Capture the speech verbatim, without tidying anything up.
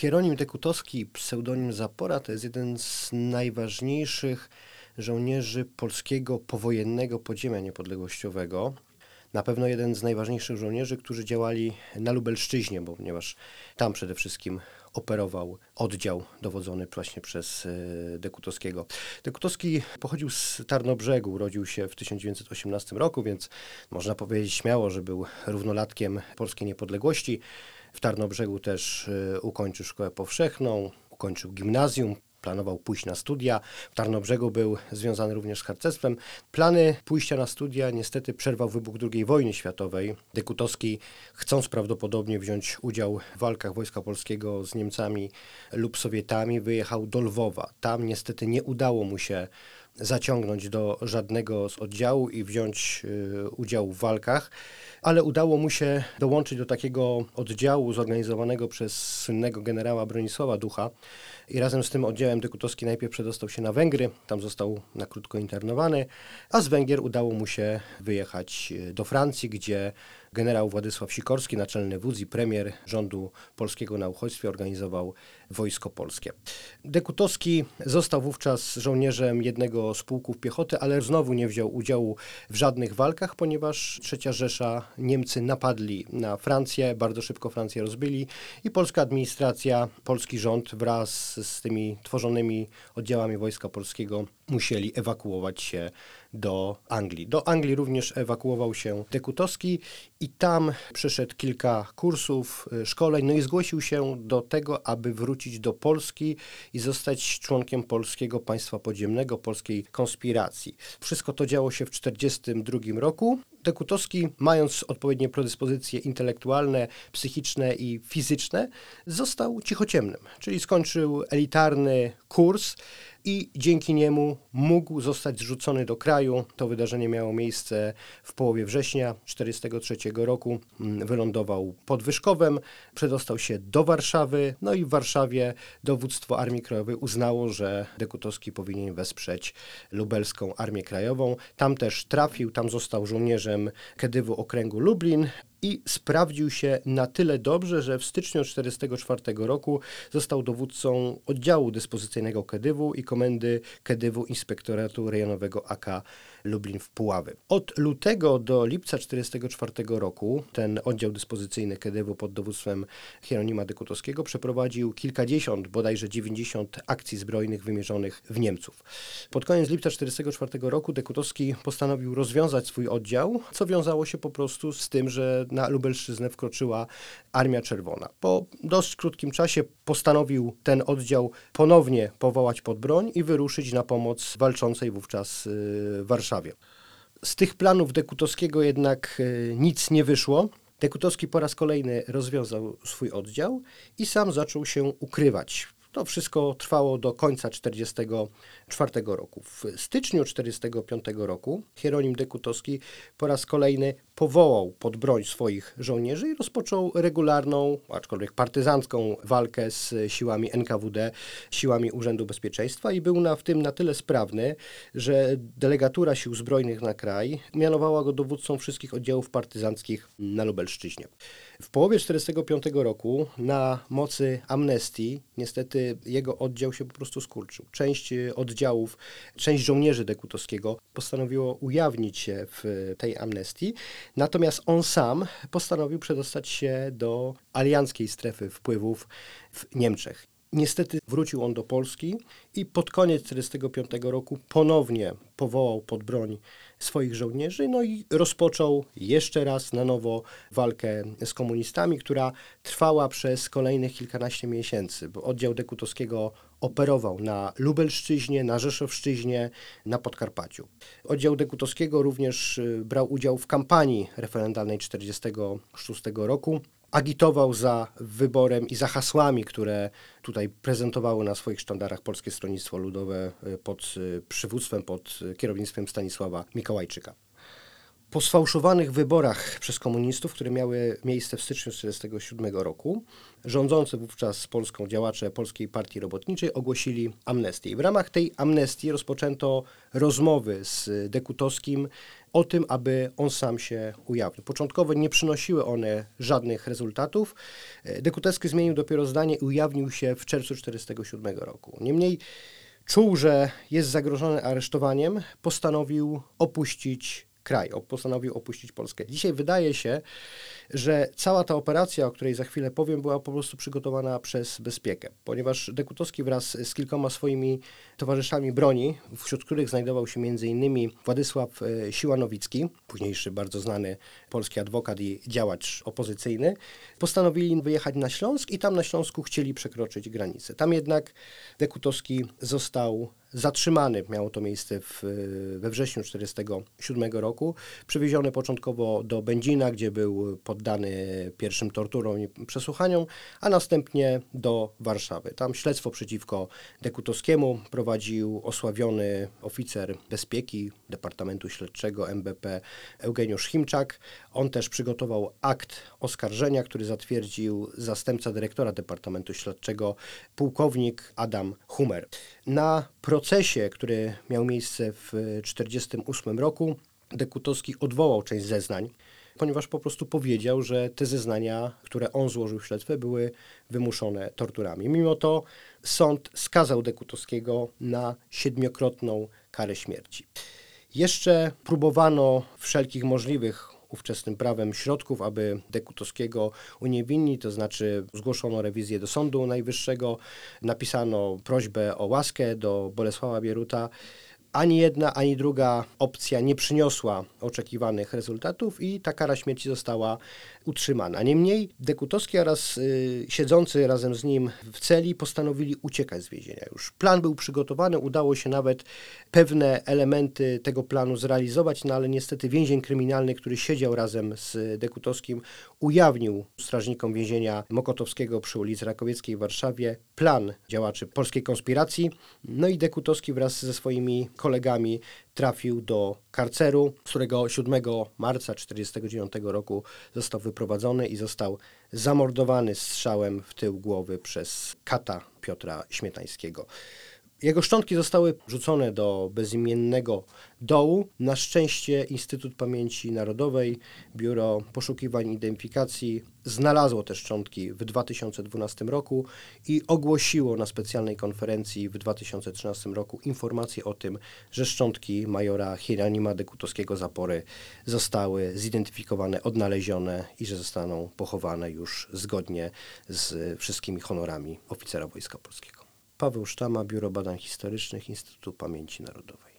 Hieronim Dekutowski, pseudonim Zapora, to jest jeden z najważniejszych żołnierzy polskiego powojennego podziemia niepodległościowego. Na pewno jeden z najważniejszych żołnierzy, którzy działali na Lubelszczyźnie, bo ponieważ tam przede wszystkim operował oddział dowodzony właśnie przez Dekutowskiego. Dekutowski pochodził z Tarnobrzegu, urodził się w tysiąc dziewięćset osiemnastym roku, więc można powiedzieć śmiało, że był równolatkiem polskiej niepodległości. W Tarnobrzegu też ukończył szkołę powszechną, ukończył gimnazjum. Planował pójść na studia. W Tarnobrzegu był związany również z harcerstwem. Plany pójścia na studia niestety przerwał wybuch drugiej wojny światowej. Dekutowski, chcąc prawdopodobnie wziąć udział w walkach Wojska Polskiego z Niemcami lub Sowietami, wyjechał do Lwowa. Tam niestety nie udało mu się zaciągnąć do żadnego z oddziału i wziąć y, udział w walkach, ale udało mu się dołączyć do takiego oddziału zorganizowanego przez słynnego generała Bronisława Ducha i razem z tym oddziałem Dekutowski najpierw przedostał się na Węgry, tam został na krótko internowany, a z Węgier udało mu się wyjechać do Francji, gdzie generał Władysław Sikorski, naczelny wódz i premier rządu polskiego na uchodźstwie, organizował Wojsko Polskie. Dekutowski został wówczas żołnierzem jednego z pułków piechoty, ale znowu nie wziął udziału w żadnych walkach, ponieważ trzecia Rzesza, Niemcy napadli na Francję, bardzo szybko Francję rozbyli i polska administracja, polski rząd wraz z tymi tworzonymi oddziałami Wojska Polskiego musieli ewakuować się do Anglii. Do Anglii również ewakuował się Dekutowski i tam przeszedł kilka kursów, szkoleń, no i zgłosił się do tego, aby wrócić do Polski i zostać członkiem Polskiego Państwa Podziemnego, polskiej konspiracji. Wszystko to działo się w tysiąc dziewięćset czterdziestym drugim roku. Dekutowski, mając odpowiednie predyspozycje intelektualne, psychiczne i fizyczne, został cichociemnym, czyli skończył elitarny kurs i dzięki niemu mógł zostać zrzucony do kraju. To wydarzenie miało miejsce w połowie września tysiąc dziewięćset czterdziestego trzeciego roku. Wylądował pod Wyszkowem, przedostał się do Warszawy, no i w Warszawie dowództwo Armii Krajowej uznało, że Dekutowski powinien wesprzeć lubelską Armię Krajową. Tam też trafił, tam został żołnierzem Kedywu Okręgu Lublin i sprawdził się na tyle dobrze, że w styczniu tysiąc dziewięćset czterdziestego czwartego roku został dowódcą oddziału dyspozycyjnego Kedywu i komendy Kedywu Inspektoratu Rejonowego A K Lublin w Puławy. Od lutego do lipca tysiąc dziewięćset czterdziestego czwartego roku ten oddział dyspozycyjny Kedywu pod dowództwem Hieronima Dekutowskiego przeprowadził kilkadziesiąt, bodajże dziewięćdziesiąt akcji zbrojnych wymierzonych w Niemców. Pod koniec lipca tysiąc dziewięćset czterdziestego czwartego roku Dekutowski postanowił rozwiązać swój oddział, co wiązało się po prostu z tym, że na Lubelszczyznę wkroczyła Armia Czerwona. Po dość krótkim czasie postanowił ten oddział ponownie powołać pod broń i wyruszyć na pomoc walczącej wówczas w Warszawie. Z tych planów Dekutowskiego jednak nic nie wyszło. Dekutowski po raz kolejny rozwiązał swój oddział i sam zaczął się ukrywać. To wszystko trwało do końca tysiąc dziewięćset czterdziestego czwartego roku. W styczniu tysiąc dziewięćset czterdziestego piątego roku Hieronim Dekutowski po raz kolejny powołał pod broń swoich żołnierzy i rozpoczął regularną, aczkolwiek partyzancką walkę z siłami N K W D, siłami Urzędu Bezpieczeństwa i był na, w tym na tyle sprawny, że delegatura sił zbrojnych na kraj mianowała go dowódcą wszystkich oddziałów partyzanckich na Lubelszczyźnie. W połowie tysiąc dziewięćset czterdziestego piątego roku na mocy amnestii niestety jego oddział się po prostu skurczył. Część oddziałów, część żołnierzy Dekutowskiego postanowiło ujawnić się w tej amnestii, natomiast on sam postanowił przedostać się do alianckiej strefy wpływów w Niemczech. Niestety wrócił on do Polski i pod koniec tysiąc dziewięćset czterdziestego piątego roku ponownie powołał pod broń swoich żołnierzy, no i rozpoczął jeszcze raz na nowo walkę z komunistami, która trwała przez kolejnych kilkanaście miesięcy, bo oddział Dekutowskiego operował na Lubelszczyźnie, na Rzeszowszczyźnie, na Podkarpaciu. Oddział Dekutowskiego również brał udział w kampanii referendalnej tysiąc dziewięćset czterdziestego szóstego roku. Agitował za wyborem i za hasłami, które tutaj prezentowały na swoich sztandarach Polskie Stronnictwo Ludowe pod przywództwem, pod kierownictwem Stanisława Mikołajczyka. Po sfałszowanych wyborach przez komunistów, które miały miejsce w styczniu tysiąc dziewięćset czterdziestego siódmego roku, rządzący wówczas Polską działacze Polskiej Partii Robotniczej ogłosili amnestię. I w ramach tej amnestii rozpoczęto rozmowy z Dekutowskim o tym, aby on sam się ujawnił. Początkowo nie przynosiły one żadnych rezultatów. Dekutowski zmienił dopiero zdanie i ujawnił się w czerwcu tysiąc dziewięćset czterdziestego siódmego roku. Niemniej czuł, że jest zagrożony aresztowaniem, postanowił opuścić kraj, postanowił opuścić Polskę. Dzisiaj wydaje się, że cała ta operacja, o której za chwilę powiem, była po prostu przygotowana przez bezpiekę, ponieważ Dekutowski wraz z kilkoma swoimi towarzyszami broni, wśród których znajdował się między innymi Władysław Siła-Nowicki, późniejszy bardzo znany polski adwokat i działacz opozycyjny, postanowili wyjechać na Śląsk i tam na Śląsku chcieli przekroczyć granicę. Tam jednak Dekutowski został zatrzymany, miało to miejsce w, we wrześniu tysiąc dziewięćset czterdziestego siódmego roku, przywieziony początkowo do Będzina, gdzie był poddany pierwszym torturom i przesłuchaniom, a następnie do Warszawy. Tam śledztwo przeciwko Dekutowskiemu prowadził osławiony oficer bezpieki Departamentu Śledczego M B P Eugeniusz Chimczak. On też przygotował akt oskarżenia, który zatwierdził zastępca dyrektora Departamentu Śledczego, pułkownik Adam Humer. Na procesie, który miał miejsce w tysiąc dziewięćset czterdziestym ósmym roku, Dekutowski odwołał część zeznań, ponieważ po prostu powiedział, że te zeznania, które on złożył w śledztwie, były wymuszone torturami. Mimo to sąd skazał Dekutowskiego na siedmiokrotną karę śmierci. Jeszcze próbowano wszelkich możliwych ówczesnym prawem środków, aby Dekutowskiego uniewinnić, to znaczy zgłoszono rewizję do Sądu Najwyższego, napisano prośbę o łaskę do Bolesława Bieruta. Ani jedna, ani druga opcja nie przyniosła oczekiwanych rezultatów i ta kara śmierci została utrzymana. Niemniej Dekutowski oraz y, siedzący razem z nim w celi postanowili uciekać z więzienia. Już plan był przygotowany, udało się nawet pewne elementy tego planu zrealizować, no ale niestety więzień kryminalny, który siedział razem z Dekutowskim, ujawnił strażnikom więzienia Mokotowskiego przy ulicy Rakowieckiej w Warszawie plan działaczy polskiej konspiracji. No i Dekutowski wraz ze swoimi kolegami trafił do karceru, z którego siódmego marca tysiąc dziewięćset czterdziestego dziewiątego roku został wyprowadzony i został zamordowany strzałem w tył głowy przez kata Piotra Śmietańskiego. Jego szczątki zostały rzucone do bezimiennego dołu. Na szczęście Instytut Pamięci Narodowej, Biuro Poszukiwań i Identyfikacji znalazło te szczątki w dwa tysiące dwunastym roku i ogłosiło na specjalnej konferencji w dwa tysiące trzynastym roku informację o tym, że szczątki majora Hieronima Dekutowskiego Zapory zostały zidentyfikowane, odnalezione i że zostaną pochowane już zgodnie z wszystkimi honorami oficera Wojska Polskiego. Paweł Sztama, Biuro Badań Historycznych, Instytutu Pamięci Narodowej.